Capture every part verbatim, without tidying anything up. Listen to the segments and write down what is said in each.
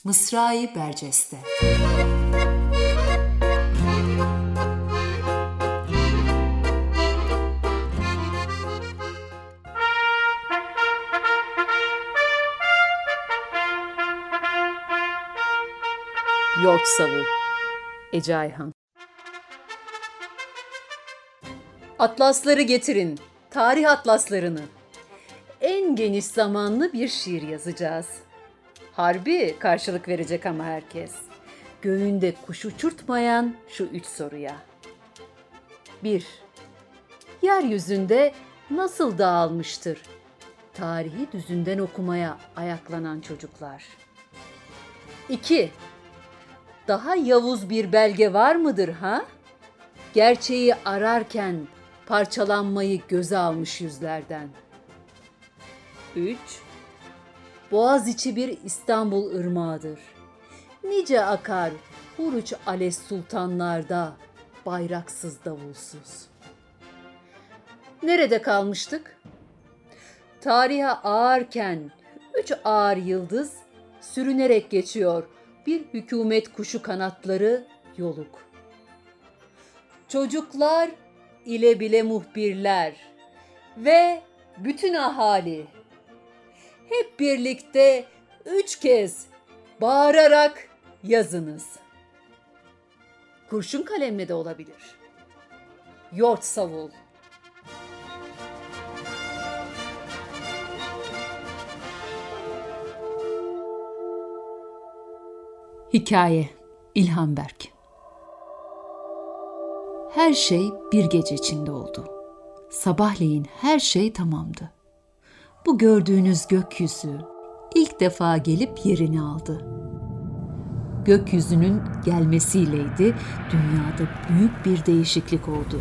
Mısra-i Berceste. Yoğurt Savul, Ece Ayhan. Atlasları getirin, tarih atlaslarını. En geniş zamanlı bir şiir yazacağız. Harbi karşılık verecek ama herkes. Göğünde kuş uçurtmayan şu üç soruya. bir. Yeryüzünde nasıl dağılmıştır tarihi düzünden okumaya ayaklanan çocuklar? iki. Daha yavuz bir belge var mıdır ha? Gerçeği ararken parçalanmayı göze almış yüzlerden. üç. Boğaziçi bir İstanbul ırmağıdır. Nice akar Huruç Ales sultanlarda, bayraksız davulsuz. Nerede kalmıştık? Tarihe ağarken üç ağır yıldız sürünerek geçiyor bir hükümet kuşu kanatları yoluk. Çocuklar ile bile muhbirler ve bütün ahali hep birlikte üç kez bağırarak yazınız. Kurşun kalemle de olabilir. Yoğurt Savul. Hikaye İlhan Berk. Her şey bir gece içinde oldu. Sabahleyin her şey tamamdı. Bu gördüğünüz gökyüzü ilk defa gelip yerini aldı. Gökyüzünün gelmesiyleydi dünyada büyük bir değişiklik oldu.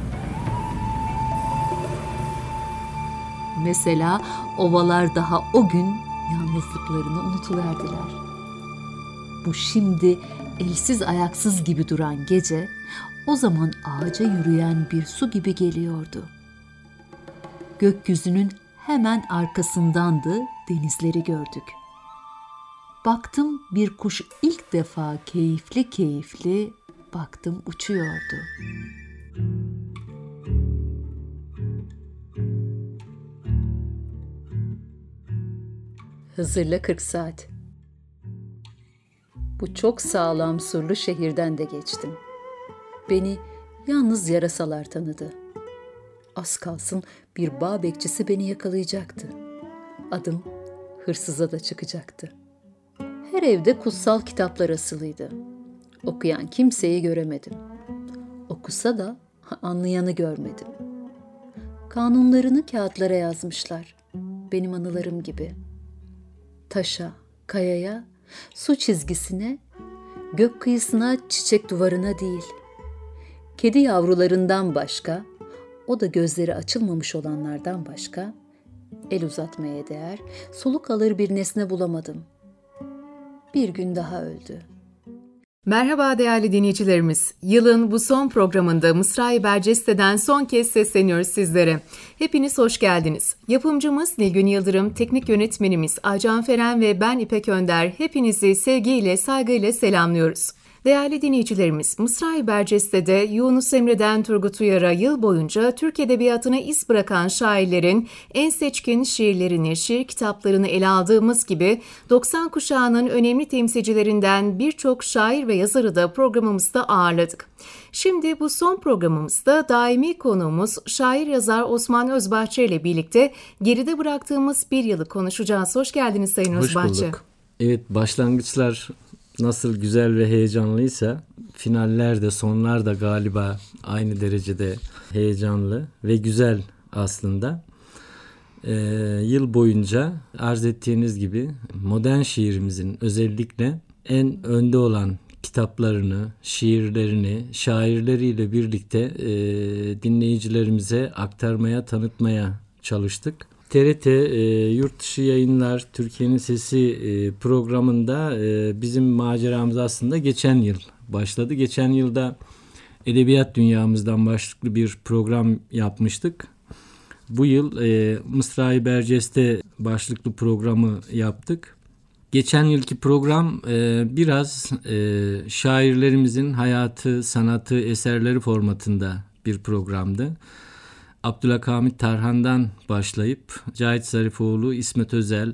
Mesela ovalar daha o gün yalnızlıklarını unutuverdiler. Bu şimdi elsiz ayaksız gibi duran gece, o zaman ağaca yürüyen bir su gibi geliyordu. Gökyüzünün hemen arkasındandı, denizleri gördük. Baktım bir kuş ilk defa keyifli keyifli, baktım uçuyordu. Hızır'la kırk saat. Bu çok sağlam surlu şehirden de geçtim. Beni yalnız yarasalar tanıdı. Az kalsın bir bağ bekçisi beni yakalayacaktı. Adım hırsıza da çıkacaktı. Her evde kutsal kitaplar asılıydı. Okuyan kimseyi göremedim. Okusa da anlayanı görmedim. Kanunlarını kağıtlara yazmışlar. Benim anılarım gibi. Taşa, kayaya, su çizgisine, gök kıyısına, çiçek duvarına değil. Kedi yavrularından başka, o da gözleri açılmamış olanlardan başka, el uzatmaya değer, soluk alır bir nesne bulamadım. Bir gün daha öldü. Merhaba değerli dinleyicilerimiz. Yılın bu son programında Mısra-i Berceste'den son kez sesleniyoruz sizlere. Hepiniz hoş geldiniz. Yapımcımız Nilgün Yıldırım, teknik yönetmenimiz Aycan Feren ve ben İpek Önder hepinizi sevgiyle, saygıyla selamlıyoruz. Değerli dinleyicilerimiz, Mısra-i Berceste'de Yunus Emre'den Turgut Uyar'a yıl boyunca Türk Edebiyatı'na iz bırakan şairlerin en seçkin şiirlerini, şiir kitaplarını ele aldığımız gibi doksan kuşağının önemli temsilcilerinden birçok şair ve yazarı da programımızda ağırladık. Şimdi bu son programımızda daimi konuğumuz şair yazar Osman Özbahçe ile birlikte geride bıraktığımız bir yılı konuşacağız. Hoş geldiniz Sayın Hoş Özbahçe. bulduk. Evet, başlangıçlar nasıl güzel ve heyecanlıysa finaller de sonlar da galiba aynı derecede heyecanlı ve güzel aslında. Ee, yıl boyunca arz ettiğiniz gibi modern şiirimizin özellikle en önde olan kitaplarını, şiirlerini, şairleriyle birlikte e, dinleyicilerimize aktarmaya, tanıtmaya çalıştık. T R T e, Yurt Dışı Yayınlar Türkiye'nin Sesi e, programında e, bizim maceramız aslında geçen yıl başladı. Geçen yılda Edebiyat Dünyamızdan başlıklı bir program yapmıştık. Bu yıl e, Mısra-i Berceste başlıklı programı yaptık. Geçen yılki program e, biraz e, şairlerimizin hayatı, sanatı, eserleri formatında bir programdı. Abdülhamit Tarhan'dan başlayıp Cahit Zarifoğlu, İsmet Özel,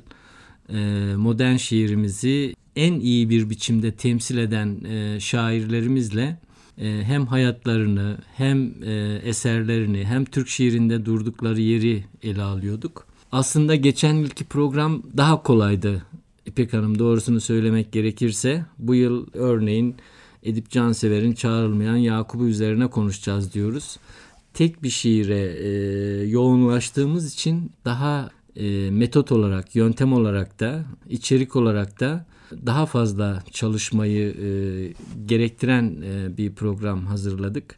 e, modern şiirimizi en iyi bir biçimde temsil eden e, şairlerimizle e, hem hayatlarını hem e, eserlerini hem Türk şiirinde durdukları yeri ele alıyorduk. Aslında geçen yılki program daha kolaydı İpek Hanım, doğrusunu söylemek gerekirse. Bu yıl örneğin Edip Cansever'in Çağrılmayan Yakup'u üzerine konuşacağız diyoruz. Tek bir şiire e, yoğunlaştığımız için daha e, metot olarak, yöntem olarak da, içerik olarak da daha fazla çalışmayı e, gerektiren e, bir program hazırladık.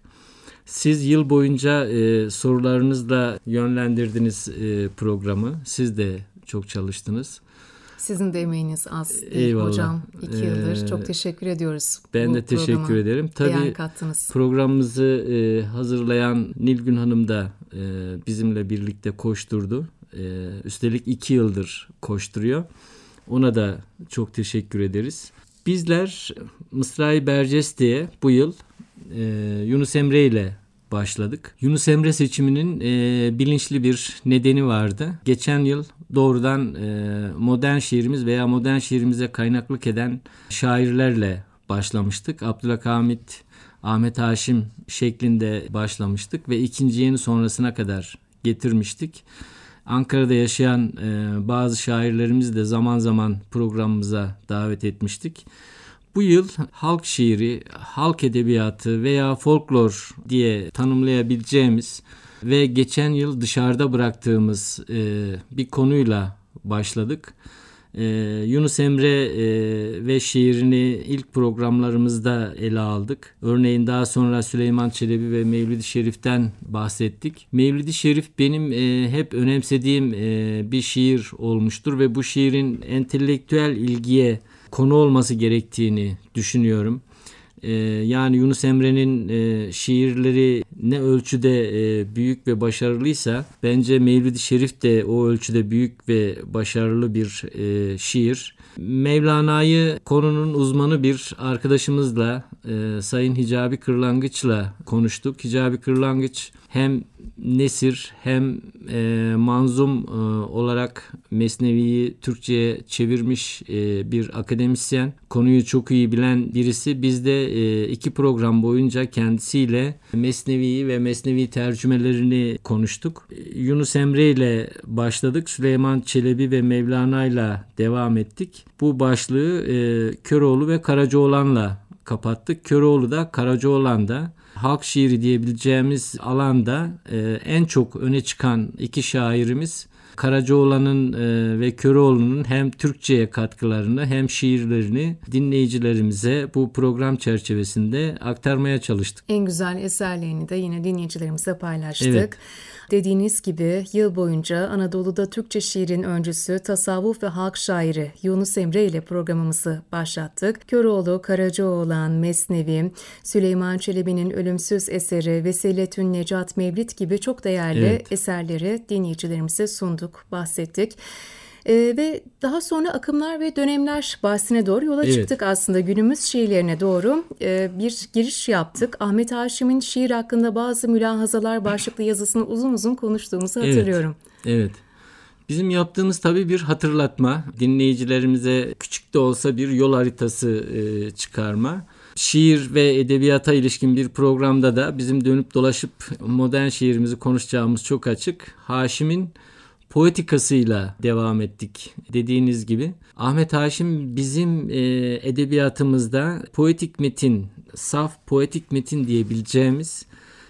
Siz yıl boyunca e, sorularınızla yönlendirdiniz e, programı. Siz de çok çalıştınız. Sizin de emeğiniz az değil Eyvallah. hocam. İki yıldır. Ee, Çok teşekkür ediyoruz. Ben bu de teşekkür programa ederim. değer Tabii kattınız. programımızı e, hazırlayan Nilgün Hanım da e, bizimle birlikte koşturdu. E, üstelik iki yıldır koşturuyor. Ona da çok teşekkür ederiz. Bizler Mısra-i Berceste'ye bu yıl e, Yunus Emre ile başladık. Yunus Emre seçiminin e, bilinçli bir nedeni vardı. Geçen yıl doğrudan e, modern şiirimiz veya modern şiirimize kaynaklık eden şairlerle başlamıştık. Abdülhamit, Ahmet Haşim şeklinde başlamıştık ve ikinci yeni sonrasına kadar getirmiştik. Ankara'da yaşayan e, bazı şairlerimizi de zaman zaman programımıza davet etmiştik. Bu yıl halk şiiri, halk edebiyatı veya folklor diye tanımlayabileceğimiz ve geçen yıl dışarıda bıraktığımız e, bir konuyla başladık. E, Yunus Emre e, ve şiirini ilk programlarımızda ele aldık. Örneğin daha sonra Süleyman Çelebi ve Mevlid-i Şerif'ten bahsettik. Mevlid-i Şerif benim e, hep önemsediğim e, bir şiir olmuştur ve bu şiirin entelektüel ilgiye konu olması gerektiğini düşünüyorum. Ee, yani Yunus Emre'nin e, şiirleri ne ölçüde e, büyük ve başarılıysa bence Mevlid-i Şerif de o ölçüde büyük ve başarılı bir e, şiir. Mevlana'yı konunun uzmanı bir arkadaşımızla e, Sayın Hicabi Kırlangıç'la konuştuk. Hicabi Kırlangıç hem nesir hem e, manzum e, olarak Mesnevi'yi Türkçe'ye çevirmiş e, bir akademisyen. Konuyu çok iyi bilen birisi. Biz de e, iki program boyunca kendisiyle Mesnevi'yi ve Mesnevi tercümelerini konuştuk. Yunus Emre ile başladık. Süleyman Çelebi ve Mevlana ile devam ettik. Bu başlığı e, Köroğlu ve Karacaoğlan'la kapattık. Köroğlu da Karacaoğlan da halk şiiri diyebileceğimiz alanda e, en çok öne çıkan iki şairimiz. Karacaoğlan'ın e, ve Köroğlu'nun hem Türkçe'ye katkılarını hem şiirlerini dinleyicilerimize bu program çerçevesinde aktarmaya çalıştık. En güzel eserlerini de yine dinleyicilerimize paylaştık. Evet. Dediğiniz gibi yıl boyunca Anadolu'da Türkçe şiirin öncüsü, tasavvuf ve halk şairi Yunus Emre ile programımızı başlattık. Köroğlu, Karacaoğlan, Mesnevi, Süleyman Çelebi'nin ölümsüz eseri Vesiletün Necat Mevlid gibi çok değerli Evet. eserleri dinleyicilerimize sunduk, bahsettik. Ee, ve daha sonra akımlar ve dönemler bahsine doğru yola Evet. çıktık aslında. Günümüz şiirlerine doğru e, bir giriş yaptık. Ahmet Haşim'in şiir hakkında bazı mülahazalar başlıklı yazısını uzun uzun konuştuğumuzu Evet. hatırlıyorum. Evet. Bizim yaptığımız tabii bir hatırlatma. Dinleyicilerimize küçük de olsa bir yol haritası e, çıkarma. Şiir ve edebiyata ilişkin bir programda da bizim dönüp dolaşıp modern şiirimizi konuşacağımız çok açık. Haşim'in poetikasıyla devam ettik dediğiniz gibi. Ahmet Haşim bizim e, edebiyatımızda poetik metin, saf poetik metin diyebileceğimiz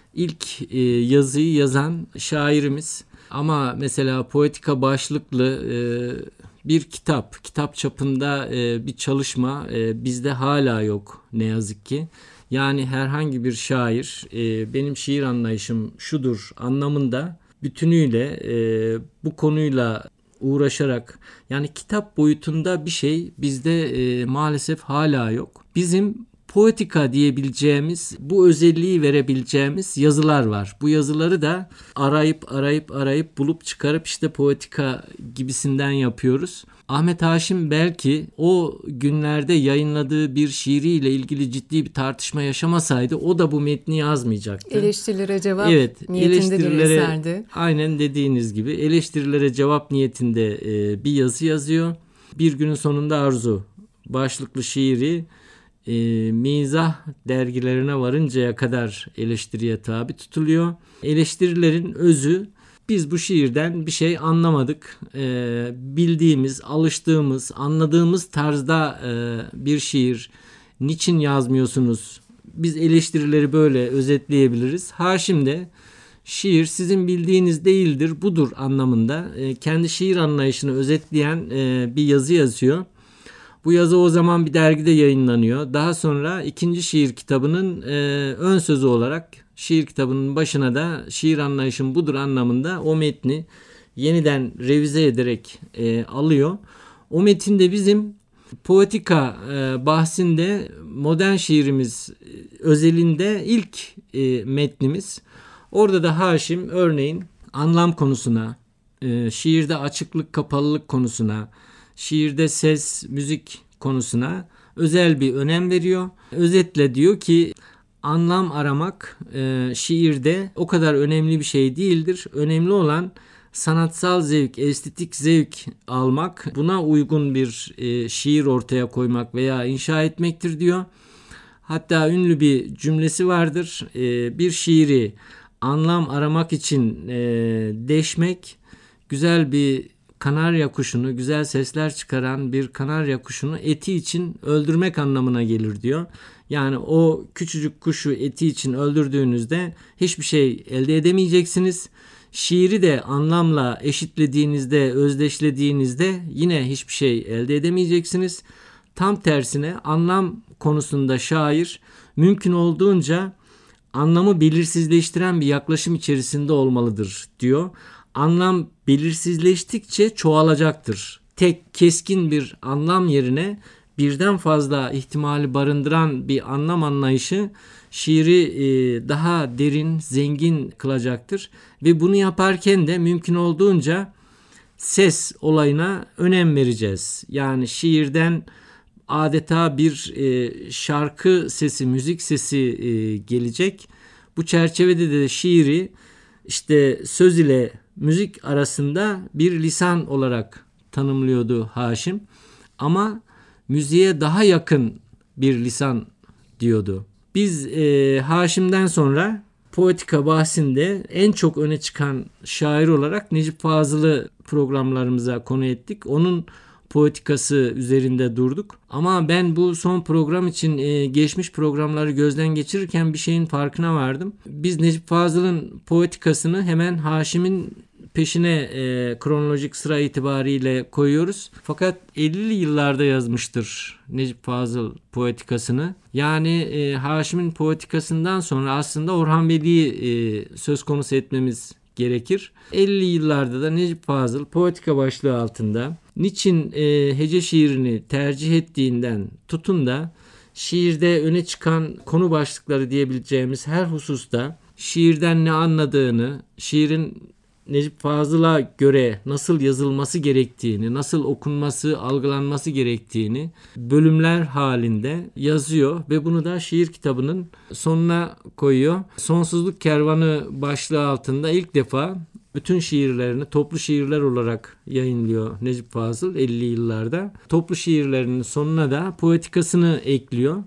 ilk e, yazıyı yazan şairimiz. Ama mesela poetika başlıklı e, bir kitap, kitap çapında e, bir çalışma e, bizde hala yok ne yazık ki. Yani herhangi bir şair e, benim şiir anlayışım şudur anlamında bütünüyle e, bu konuyla uğraşarak, yani kitap boyutunda bir şey bizde e, maalesef hala yok. Bizim poetika diyebileceğimiz, bu özelliği verebileceğimiz yazılar var. Bu yazıları da arayıp arayıp arayıp bulup çıkarıp işte poetika gibisinden yapıyoruz. Ahmet Haşim belki o günlerde yayınladığı bir şiiriyle ilgili ciddi bir tartışma yaşamasaydı o da bu metni yazmayacaktı. Eleştirilere cevap evet, niyetinde bir eleştirilere, eserdi. aynen dediğiniz gibi eleştirilere cevap niyetinde e, bir yazı yazıyor. Bir günün sonunda arzu başlıklı şiiri e, mizah dergilerine varıncaya kadar eleştiriye tabi tutuluyor. Eleştirilerin özü, biz bu şiirden bir şey anlamadık. E, bildiğimiz, alıştığımız, anladığımız tarzda e, bir şiir. Niçin yazmıyorsunuz? Biz eleştirileri böyle özetleyebiliriz. Haşim de şiir sizin bildiğiniz değildir, budur anlamında e, kendi şiir anlayışını özetleyen e, bir yazı yazıyor. Bu yazı o zaman bir dergide yayınlanıyor. Daha sonra ikinci şiir kitabının e, ön sözü olarak şiir kitabının başına da şiir anlayışım budur anlamında o metni yeniden revize ederek e, alıyor. O metinde bizim poetika e, bahsinde modern şiirimiz e, özelinde ilk e, metnimiz. Orada da Haşim örneğin anlam konusuna, e, şiirde açıklık kapalılık konusuna, şiirde ses, müzik konusuna özel bir önem veriyor. Özetle diyor ki anlam aramak e, şiirde o kadar önemli bir şey değildir. Önemli olan sanatsal zevk, estetik zevk almak, buna uygun bir e, şiir ortaya koymak veya inşa etmektir diyor. Hatta ünlü bir cümlesi vardır. E, bir şiiri anlam aramak için e, deşmek, güzel bir kanarya kuşunu, güzel sesler çıkaran bir kanarya kuşunu eti için öldürmek anlamına gelir diyor. Yani o küçücük kuşu eti için öldürdüğünüzde hiçbir şey elde edemeyeceksiniz. Şiiri de anlamla eşitlediğinizde, özdeşlediğinizde yine hiçbir şey elde edemeyeceksiniz. Tam tersine anlam konusunda şair mümkün olduğunca anlamı belirsizleştiren bir yaklaşım içerisinde olmalıdır diyor. Anlam belirsizleştikçe çoğalacaktır. Tek keskin bir anlam yerine birden fazla ihtimali barındıran bir anlam anlayışı şiiri daha derin, zengin kılacaktır. Ve bunu yaparken de mümkün olduğunca ses olayına önem vereceğiz. Yani şiirden adeta bir şarkı sesi, müzik sesi gelecek. Bu çerçevede de şiiri işte söz ile müzik arasında bir lisan olarak tanımlıyordu Haşim. Ama müziğe daha yakın bir lisan diyordu. Biz e, Haşim'den sonra poetika bahsinde en çok öne çıkan şair olarak Necip Fazıl'ı programlarımıza konu ettik. Onun poetikası üzerinde durduk. Ama ben bu son program için e, geçmiş programları gözden geçirirken bir şeyin farkına vardım. Biz Necip Fazıl'ın poetikasını hemen Haşim'in peşine e, kronolojik sıra itibariyle koyuyoruz. Fakat ellili yıllarda yazmıştır Necip Fazıl poetikasını. Yani e, Haşim'in poetikasından sonra aslında Orhan Veli'yi e, söz konusu etmemiz gerekir. ellili yıllarda da Necip Fazıl poetika başlığı altında niçin e, hece şiirini tercih ettiğinden tutun da şiirde öne çıkan konu başlıkları diyebileceğimiz her hususta şiirden ne anladığını, şiirin Necip Fazıl'a göre nasıl yazılması gerektiğini, nasıl okunması, algılanması gerektiğini bölümler halinde yazıyor ve bunu da şiir kitabının sonuna koyuyor. Sonsuzluk Kervanı başlığı altında ilk defa bütün şiirlerini toplu şiirler olarak yayınlıyor Necip Fazıl ellili yıllarda. Toplu şiirlerinin sonuna da poetikasını ekliyor.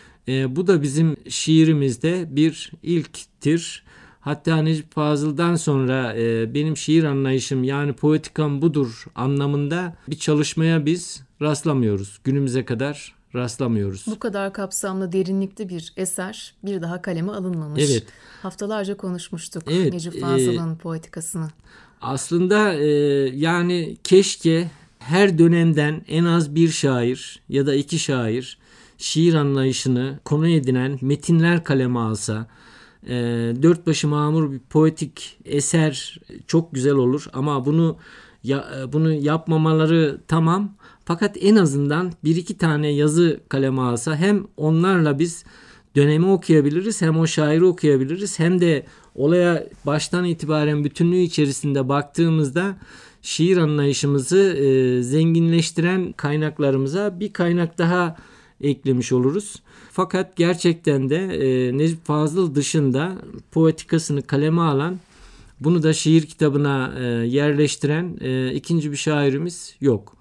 E, bu da bizim şiirimizde bir ilktir. Hatta Necip Fazıl'dan sonra e, benim şiir anlayışım yani poetikam budur anlamında bir çalışmaya biz rastlamıyoruz. Günümüze kadar rastlamıyoruz. Bu kadar kapsamlı, derinlikli bir eser bir daha kaleme alınmamış. Evet. Haftalarca konuşmuştuk evet, Necip Fazıl'ın e, poetikasını. Aslında e, yani keşke her dönemden en az bir şair ya da iki şair şiir anlayışını konu edinen metinler kaleme alsa. E, dört başı mamur bir poetik eser çok güzel olur ama bunu ya, bunu yapmamaları tamam. Fakat en azından bir iki tane yazı kaleme alsa hem onlarla biz dönemi okuyabiliriz, hem o şairi okuyabiliriz, hem de olaya baştan itibaren bütünlüğü içerisinde baktığımızda şiir anlayışımızı e, zenginleştiren kaynaklarımıza bir kaynak daha eklemiş oluruz. Fakat gerçekten de e, Necip Fazıl dışında poetikasını kaleme alan, bunu da şiir kitabına e, yerleştiren e, ikinci bir şairimiz yok.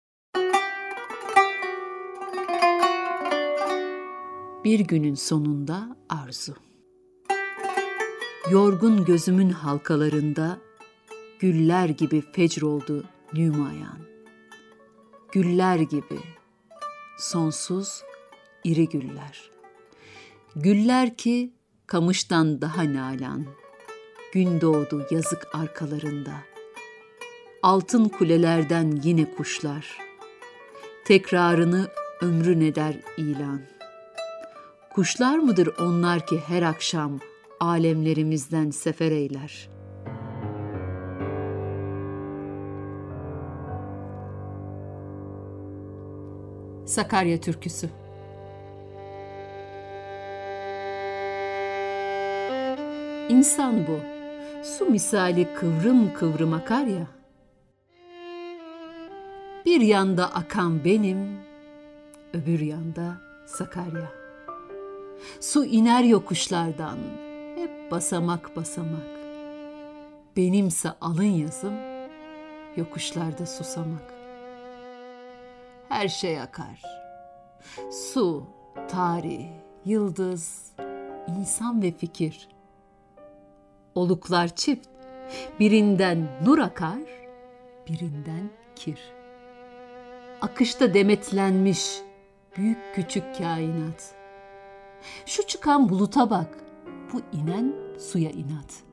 Bir günün sonunda arzu. Yorgun gözümün halkalarında güller gibi fecr oldu nümayan. Güller gibi, sonsuz iri güller. Güller ki kamıştan daha nalan. Gün doğdu yazık arkalarında. Altın kulelerden yine kuşlar. Tekrarını ömrün eder ilan. Kuşlar mıdır onlar ki her akşam alemlerimizden sefer eyler? Sakarya Türküsü. İnsan bu, su misali kıvrım kıvrım akar ya. Bir yanda akan benim, öbür yanda Sakarya. Su iner yokuşlardan, hep basamak basamak. Benimse alın yazım, yokuşlarda susamak. Her şey akar. Su, tarih, yıldız, insan ve fikir. Oluklar çift, birinden nur akar, birinden kir. Akışta demetlenmiş büyük küçük kainat. Şu çıkan buluta bak, bu inen suya inat.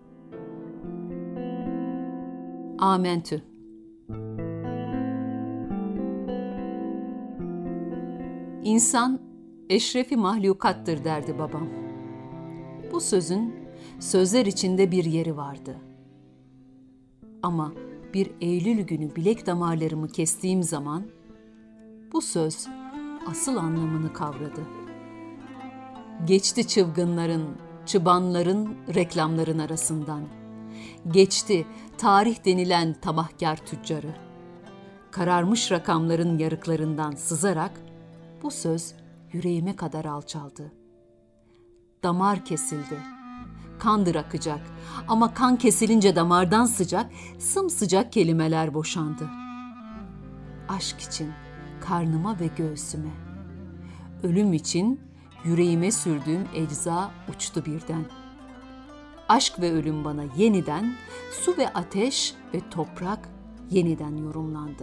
Amentü. İnsan eşrefi mahlukattır derdi babam. Bu sözün sözler içinde bir yeri vardı. Ama bir Eylül günü bilek damarlarımı kestiğim zaman bu söz asıl anlamını kavradı. Geçti çılgınların, çıbanların, reklamların arasından. Geçti tarih denilen tamahkar tüccarı. Kararmış rakamların yarıklarından sızarak bu söz yüreğime kadar alçaldı. Damar kesildi. Kandır akacak ama kan kesilince damardan sıcak, sımsıcak kelimeler boşandı. Aşk için karnıma ve göğsüme, ölüm için yüreğime sürdüğüm ecza uçtu birden. Aşk ve ölüm bana yeniden, su ve ateş ve toprak yeniden yorumlandı.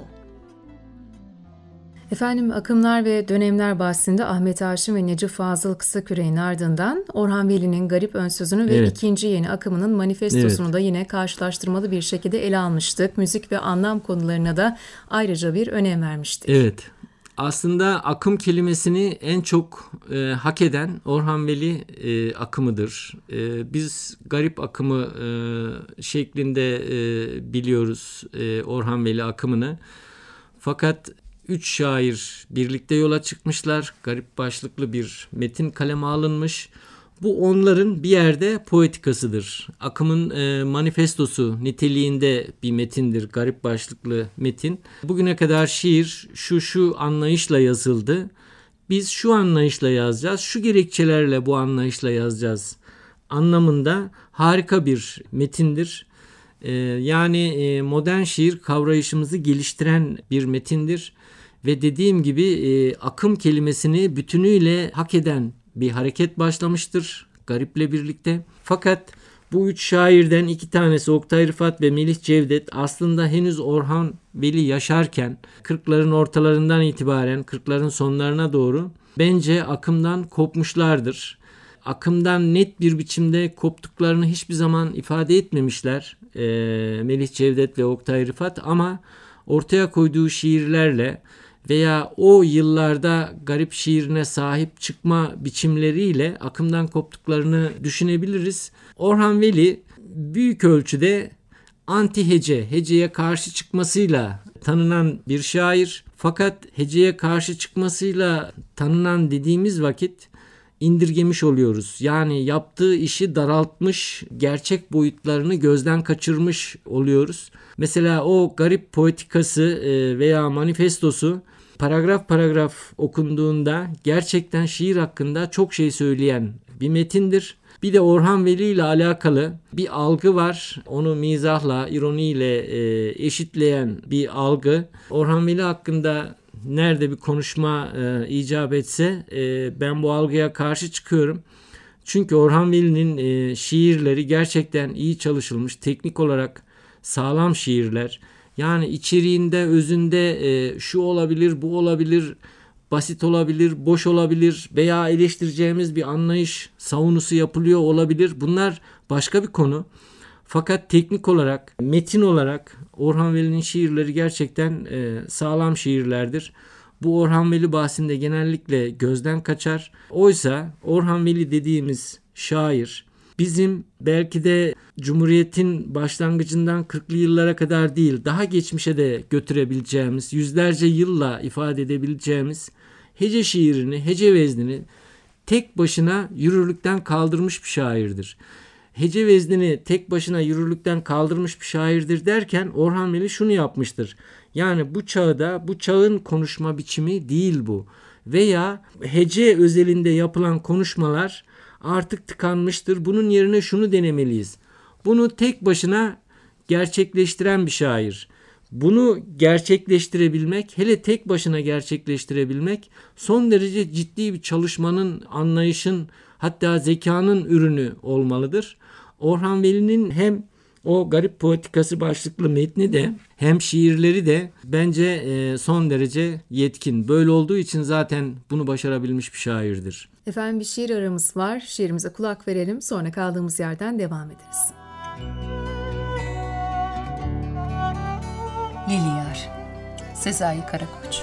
Efendim, akımlar ve dönemler bahsinde Ahmet Haşim ve Necip Fazıl Kısaküre'nin ardından Orhan Veli'nin Garip Önsözü'nü ve Evet. ikinci yeni akımının manifestosunu Evet. da yine karşılaştırmalı bir şekilde ele almıştık. Müzik ve anlam konularına da ayrıca bir önem vermiştik. Evet. Aslında akım kelimesini en çok e, hak eden Orhan Veli e, akımıdır. E, biz garip akımı e, şeklinde e, biliyoruz e, Orhan Veli akımını. Fakat üç şair birlikte yola çıkmışlar. Garip başlıklı bir metin kaleme alınmış. Bu onların bir yerde poetikasıdır. Akımın e, manifestosu niteliğinde bir metindir, garip başlıklı metin. Bugüne kadar şiir şu şu anlayışla yazıldı. Biz şu anlayışla yazacağız, şu gerekçelerle bu anlayışla yazacağız anlamında harika bir metindir. E, yani e, modern şiir kavrayışımızı geliştiren bir metindir. Ve dediğim gibi e, akım kelimesini bütünüyle hak eden bir hareket başlamıştır Garip'le birlikte. Fakat bu üç şairden iki tanesi Oktay Rıfat ve Melih Cevdet aslında henüz Orhan Veli yaşarken kırkların ortalarından itibaren kırkların sonlarına doğru bence akımdan kopmuşlardır. Akımdan net bir biçimde koptuklarını hiçbir zaman ifade etmemişler e, Melih Cevdet ve Oktay Rıfat, ama ortaya koyduğu şiirlerle veya o yıllarda garip şiirine sahip çıkma biçimleriyle akımdan koptuklarını düşünebiliriz. Orhan Veli büyük ölçüde anti hece, heceye karşı çıkmasıyla tanınan bir şair. Fakat heceye karşı çıkmasıyla tanınan dediğimiz vakit indirgemiş oluyoruz. Yani yaptığı işi daraltmış, gerçek boyutlarını gözden kaçırmış oluyoruz. Mesela o garip poetikası veya manifestosu paragraf paragraf okunduğunda gerçekten şiir hakkında çok şey söyleyen bir metindir. Bir de Orhan Veli ile alakalı bir algı var. Onu mizahla, ironiyle e, eşitleyen bir algı. Orhan Veli hakkında nerede bir konuşma e, icap etse e, ben bu algıya karşı çıkıyorum. Çünkü Orhan Veli'nin e, şiirleri gerçekten iyi çalışılmış, teknik olarak sağlam şiirler. Yani içeriğinde, özünde e, şu olabilir, bu olabilir, basit olabilir, boş olabilir veya eleştireceğimiz bir anlayış savunusu yapılıyor olabilir. Bunlar başka bir konu. Fakat teknik olarak, metin olarak Orhan Veli'nin şiirleri gerçekten e, sağlam şiirlerdir. Bu Orhan Veli bahsinde genellikle gözden kaçar. Oysa Orhan Veli dediğimiz şair bizim belki de Cumhuriyet'in başlangıcından kırklı yıllara kadar değil, daha geçmişe de götürebileceğimiz, yüzlerce yılla ifade edebileceğimiz hece şiirini, hece veznini tek başına yürürlükten kaldırmış bir şairdir. Hece veznini tek başına yürürlükten kaldırmış bir şairdir derken Orhan Veli şunu yapmıştır. Yani bu çağda, bu çağın konuşma biçimi değil bu. Veya hece özelinde yapılan konuşmalar artık tıkanmıştır. Bunun yerine şunu denemeliyiz. Bunu tek başına gerçekleştiren bir şair. Bunu gerçekleştirebilmek, hele tek başına gerçekleştirebilmek son derece ciddi bir çalışmanın, anlayışın, hatta zekanın ürünü olmalıdır. Orhan Veli'nin hem o garip poetikası başlıklı metni de hem şiirleri de bence son derece yetkin. Böyle olduğu için zaten bunu başarabilmiş bir şairdir. Efendim bir şiir aramız var. Şiirimize kulak verelim. Sonra kaldığımız yerden devam ederiz. Liliyar, Sezai Karakoç.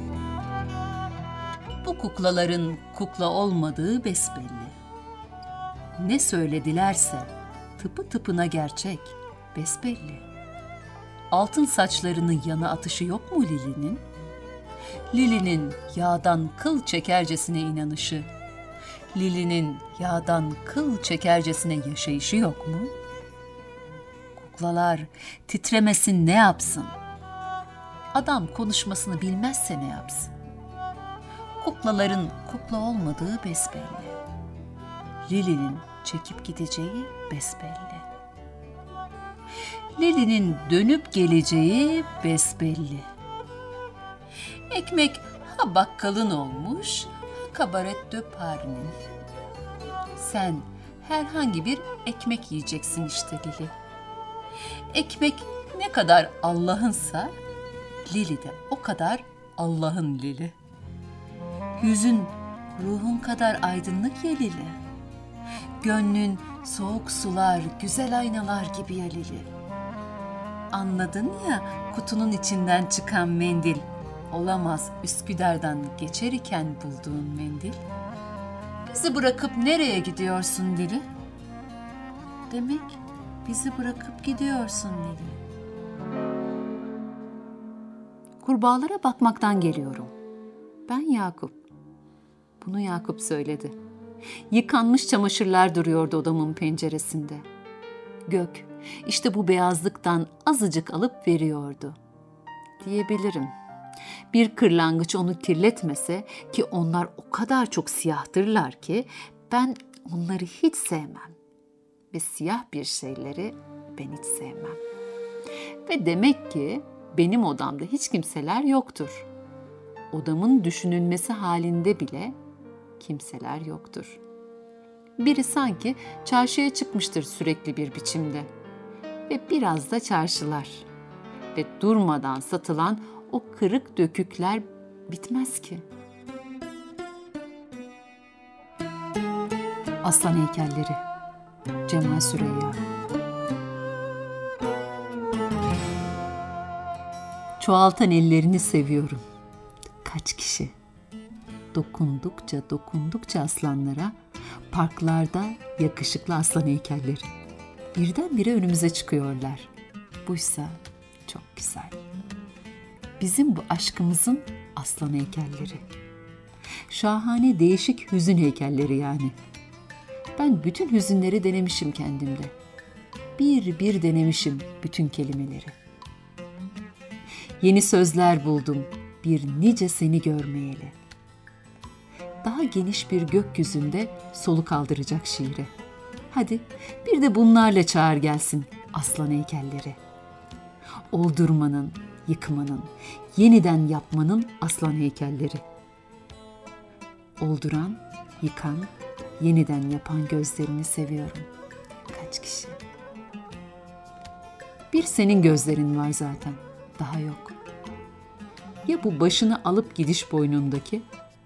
Bu kuklaların kukla olmadığı besbelli. Ne söyledilerse tıpı tıpına gerçek, besbelli. Altın saçlarını yana atışı yok mu Lili'nin? Lili'nin yağdan kıl çekercesine inanışı, Lili'nin yağdan kıl çekercesine yaşayışı yok mu? Kuklalar titremesin ne yapsın? Adam konuşmasını bilmezse ne yapsın? Kuklaların kukla olmadığı besbelli. Lili'nin çekip gideceği besbelli. Lili'nin dönüp geleceği besbelli. Ekmek ha bakkalın olmuş, ha kabaret de Paris'in. Sen herhangi bir ekmek yiyeceksin işte Lili. Ekmek ne kadar Allah'ınsa, Lili de o kadar Allah'ın Lili. Yüzün ruhun kadar aydınlık ya Lili. Gönlün soğuk sular, güzel aynalar gibi ya Lili. Anladın ya kutunun içinden çıkan mendil, olamaz Üsküdar'dan geçer iken bulduğun mendil. Bizi bırakıp nereye gidiyorsun Lili? Demek bizi bırakıp gidiyorsun Lili. Kurbağalara bakmaktan geliyorum. Ben Yakup. Bunu Yakup söyledi. Yıkanmış çamaşırlar duruyordu odamın penceresinde. Gök, işte bu beyazlıktan azıcık alıp veriyordu. Diyebilirim. Bir kırlangıç onu kirletmese ki onlar o kadar çok siyahtırlar ki ben onları hiç sevmem. Ve siyah bir şeyleri ben hiç sevmem. Ve demek ki benim odamda hiç kimseler yoktur. Odamın düşünülmesi halinde bile kimseler yoktur. Biri sanki çarşıya çıkmıştır sürekli bir biçimde. Ve biraz da çarşılar. Ve durmadan satılan o kırık dökükler bitmez ki. Aslan heykelleri. Cemal Süreyya. Çoğaltan ellerini seviyorum. Kaç kişi? Dokundukça dokundukça aslanlara, parklarda yakışıklı aslan heykelleri. Birdenbire önümüze çıkıyorlar. Buysa çok güzel. bizim bu aşkımızın aslan heykelleri. Şahane değişik hüzün heykelleri yani. Ben bütün hüzünleri denemişim kendimde. Bir bir denemişim bütün kelimeleri. Yeni sözler buldum bir nice seni görmeyeli. Daha geniş bir gökyüzünde soluk aldıracak şiire. Hadi bir de bunlarla çağır gelsin aslan heykelleri. Oldurmanın, yıkmanın, yeniden yapmanın aslan heykelleri. Olduran, yıkan, yeniden yapan gözlerini seviyorum. Kaç kişi? Bir senin gözlerin var zaten, daha yok. Ya bu başını alıp gidiş boynundaki?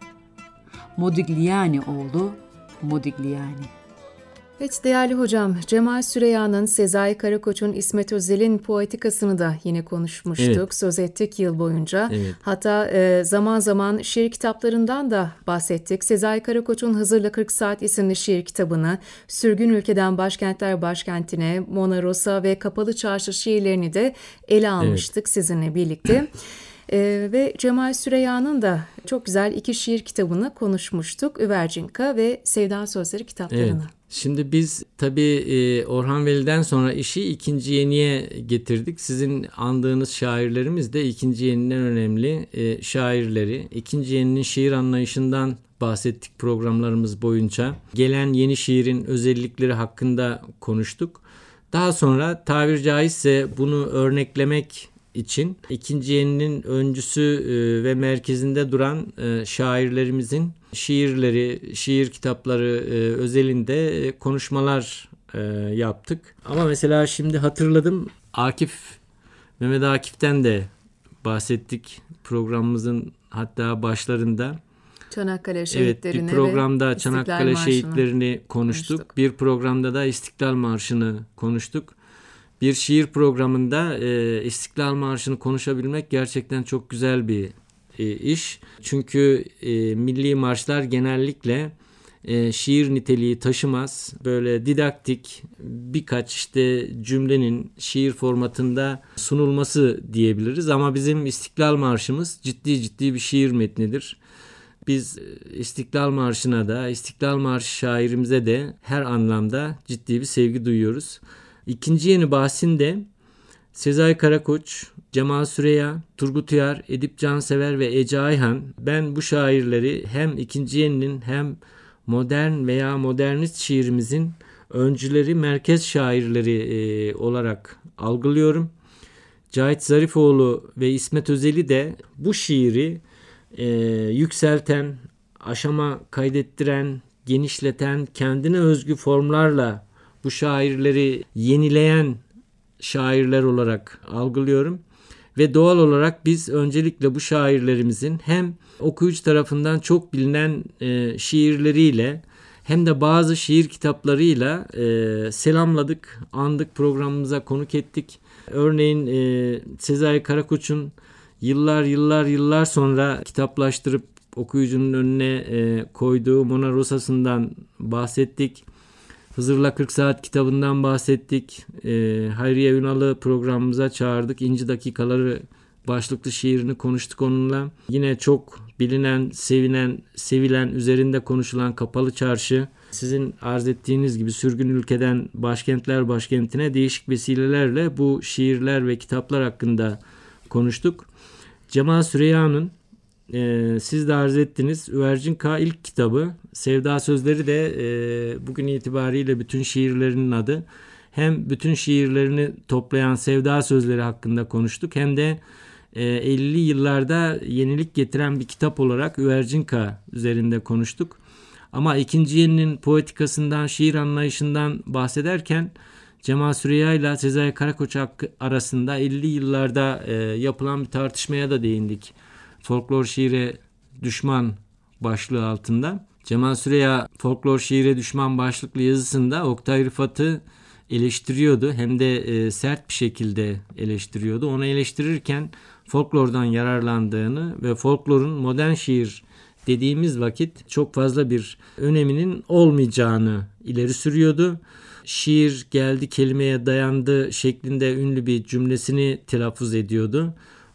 Modigliani oğlu Modigliani. Evet değerli hocam, Cemal Süreyya'nın, Sezai Karakoç'un, İsmet Özel'in poetikasını da yine konuşmuştuk, Evet. söz ettik yıl boyunca. Evet. Hatta e, zaman zaman şiir kitaplarından da bahsettik. Sezai Karakoç'un Hızır'la kırk Saat isimli şiir kitabını, Sürgün Ülkeden Başkentler Başkentine, Mona Rosa ve Kapalı Çarşı şiirlerini de ele almıştık evet. sizinle birlikte. Ee, ve Cemal Süreyya'nın da çok güzel iki şiir kitabını konuşmuştuk. Üvercinka ve Sevda Sözleri kitaplarını. Evet. Şimdi biz tabii Orhan Veli'den sonra işi ikinci yeniye getirdik. Sizin andığınız şairlerimiz de ikinci yeninin önemli şairleri. İkinci yeninin şiir anlayışından bahsettik programlarımız boyunca. Gelen yeni şiirin özellikleri hakkında konuştuk. Daha sonra tabiri caizse bunu örneklemek için ikinci yeninin öncüsü ve merkezinde duran şairlerimizin şiirleri, şiir kitapları özelinde konuşmalar yaptık. Ama mesela şimdi hatırladım, Akif, Mehmet Akif'ten de bahsettik programımızın hatta başlarında. Çanakkale şehitlerini evet, bir programda ve Çanakkale İstiklal şehitlerini konuştuk. konuştuk. Bir programda da İstiklal Marşı'nı konuştuk. Bir şiir programında e, İstiklal Marşı'nı konuşabilmek gerçekten çok güzel bir e, iş. Çünkü e, milli marşlar genellikle e, şiir niteliği taşımaz. Böyle didaktik birkaç işte cümlenin şiir formatında sunulması diyebiliriz. Ama bizim İstiklal Marşımız ciddi ciddi bir şiir metnidir. Biz İstiklal Marşı'na da, İstiklal Marşı şairimize de her anlamda ciddi bir sevgi duyuyoruz. İkinci yeni bahsinde Sezai Karakoç, Cemal Süreyya, Turgut Uyar, Edip Cansever ve Ece Ayhan, ben bu şairleri hem ikinci yeninin hem modern veya modernist şiirimizin öncüleri, merkez şairleri e, olarak algılıyorum. Cahit Zarifoğlu ve İsmet Özel'i de bu şiiri e, yükselten, aşama kaydettiren, genişleten, kendine özgü formlarla bu şairleri yenileyen şairler olarak algılıyorum. Ve doğal olarak biz öncelikle bu şairlerimizin hem okuyucu tarafından çok bilinen e, şiirleriyle hem de bazı şiir kitaplarıyla e, selamladık, andık, programımıza konuk ettik. Örneğin e, Sezai Karakoç'un yıllar yıllar yıllar sonra kitaplaştırıp okuyucunun önüne e, koyduğu Mona Rosa'sından bahsettik. Hızır'la kırk Saat kitabından bahsettik. E, Hayriye Ünal'ı programımıza çağırdık. İnci Dakikaları başlıklı şiirini konuştuk onunla. Yine çok bilinen, sevinen, sevilen, üzerinde konuşulan Kapalı Çarşı. Sizin arz ettiğiniz gibi Sürgün Ülkeden Başkentler Başkentine değişik vesilelerle bu şiirler ve kitaplar hakkında konuştuk. Cemal Süreyya'nın Ee, siz de arz ettiniz. Üvercinka ilk kitabı. Sevda Sözleri de e, bugün itibariyle bütün şiirlerinin adı. Hem bütün şiirlerini toplayan Sevda Sözleri hakkında konuştuk. Hem de e, elli yıllarda yenilik getiren bir kitap olarak Üvercinka üzerinde konuştuk. Ama ikinci yeninin poetikasından, şiir anlayışından bahsederken Cemal Süreyya ile Sezai Karakoç arasında elli yıllarda e, yapılan bir tartışmaya da değindik. Folklor şiire düşman başlığı altında. Cemal Süreyya folklor şiire düşman başlıklı yazısında Oktay Rıfat'ı eleştiriyordu. Hem de e, sert bir şekilde eleştiriyordu. Onu eleştirirken folklordan yararlandığını ve folklorun modern şiir dediğimiz vakit çok fazla bir öneminin olmayacağını ileri sürüyordu. Şiir geldi kelimeye dayandı şeklinde ünlü bir cümlesini telaffuz ediyordu.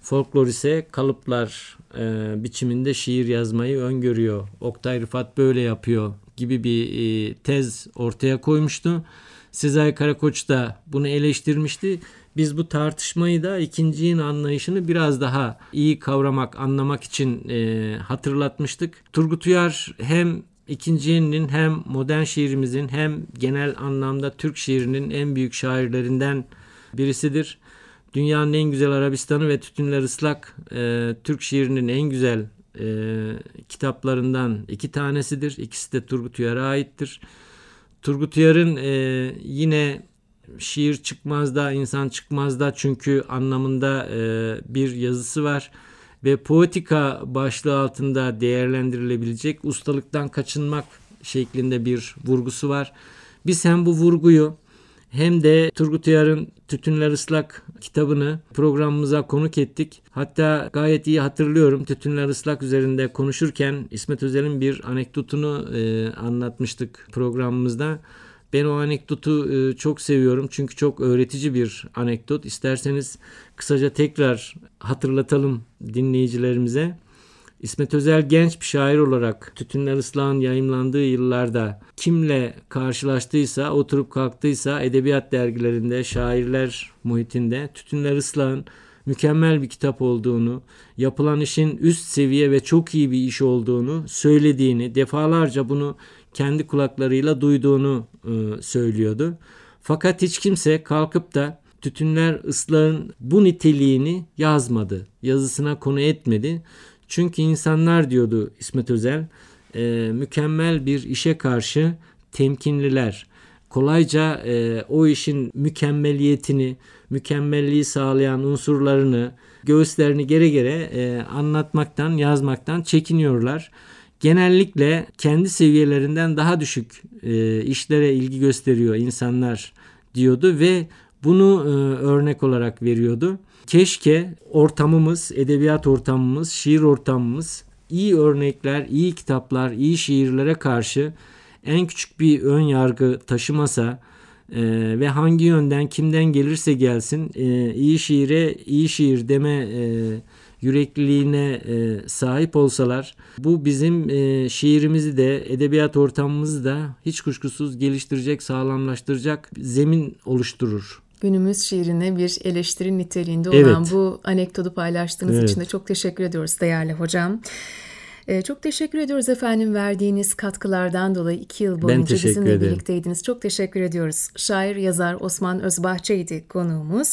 Folklor ise kalıplar e, biçiminde şiir yazmayı öngörüyor. Oktay Rıfat böyle yapıyor gibi bir e, tez ortaya koymuştu. Sezai Karakoç da bunu eleştirmişti. Biz bu tartışmayı da ikincinin anlayışını biraz daha iyi kavramak, anlamak için e, hatırlatmıştık. Turgut Uyar hem ikincinin hem modern şiirimizin hem genel anlamda Türk şiirinin en büyük şairlerinden birisidir. Dünyanın en güzel Arabistanı ve Tütünler Islak e, Türk şiirinin en güzel e, kitaplarından iki tanesidir. İkisi de Turgut Uyar'a aittir. Turgut Uyar'ın e, yine şiir çıkmazda, insan çıkmazda çünkü anlamında e, bir yazısı var. Ve poetika başlığı altında değerlendirilebilecek ustalıktan kaçınmak şeklinde bir vurgusu var. Biz hem bu vurguyu hem de Turgut Uyar'ın Tütünler Islak kitabını programımıza konuk ettik. Hatta gayet iyi hatırlıyorum, Tütünler Islak üzerinde konuşurken İsmet Özel'in bir anekdotunu e, anlatmıştık programımızda. Ben o anekdotu e, çok seviyorum çünkü çok öğretici bir anekdot. İsterseniz kısaca tekrar hatırlatalım dinleyicilerimize. İsmet Özel genç bir şair olarak Tütünler Islak'ın yayımlandığı yıllarda kimle karşılaştıysa, oturup kalktıysa edebiyat dergilerinde, şairler muhitinde Tütünler Islak'ın mükemmel bir kitap olduğunu, yapılan işin üst seviye ve çok iyi bir iş olduğunu söylediğini, defalarca bunu kendi kulaklarıyla duyduğunu e, söylüyordu. Fakat hiç kimse kalkıp da Tütünler Islak'ın bu niteliğini yazmadı, yazısına konu etmedi. Çünkü insanlar, diyordu İsmet Özel, e, mükemmel bir işe karşı temkinliler. Kolayca e, o işin mükemmeliyetini, mükemmelliği sağlayan unsurlarını, göğüslerini gere gere e, anlatmaktan, yazmaktan çekiniyorlar. Genellikle kendi seviyelerinden daha düşük e, işlere ilgi gösteriyor insanlar diyordu ve bunu e, örnek olarak veriyordu. Keşke ortamımız, edebiyat ortamımız, şiir ortamımız iyi örnekler, iyi kitaplar, iyi şiirlere karşı en küçük bir ön yargı taşımasa e, ve hangi yönden kimden gelirse gelsin e, iyi şiire iyi şiir deme e, yürekliliğine e, sahip olsalar, bu bizim e, şiirimizi de edebiyat ortamımızı da hiç kuşkusuz geliştirecek, sağlamlaştıracak zemin oluşturur. Günümüz şiirine bir eleştiri niteliğinde olan Evet. bu anekdotu paylaştığınız Evet. için de çok teşekkür ediyoruz değerli hocam. Ee, çok teşekkür ediyoruz efendim verdiğiniz katkılardan dolayı iki yıl boyunca teşekkür bizimle ederim. birlikteydiniz. Çok teşekkür ediyoruz. Şair, yazar Osman Özbahçe'ydi konuğumuz.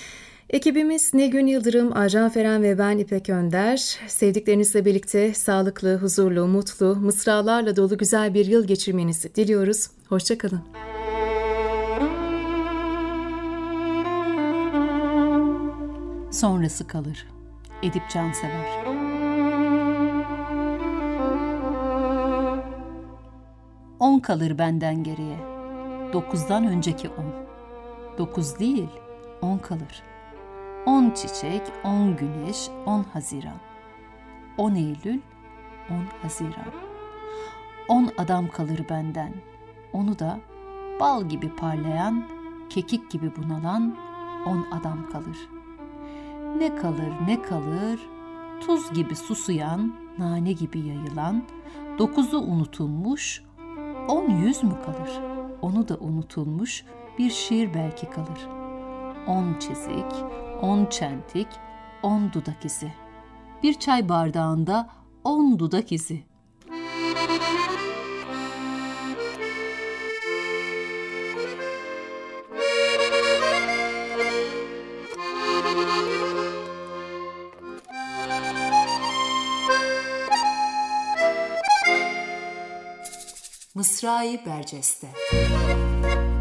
Ekibimiz Nilgün Yıldırım, Ajan Feren ve ben İpek Önder. Sevdiklerinizle birlikte sağlıklı, huzurlu, mutlu, mısralarla dolu güzel bir yıl geçirmenizi diliyoruz. Hoşça kalın. Sonrası kalır. Edip Cansever. On kalır benden geriye. Dokuzdan önceki on. Dokuz değil, on kalır. On çiçek, on güneş, on Haziran. On Eylül, on Haziran. On adam kalır benden. Onu da bal gibi parlayan, kekik gibi bunalan on adam kalır. Ne kalır ne kalır, tuz gibi susuyan, nane gibi yayılan, dokuzu unutulmuş, on yüz mü kalır? Onu da unutulmuş bir şiir belki kalır. On çizik, on çentik, on dudak izi. Bir çay bardağında on dudak izi. Mısra-i Berceste.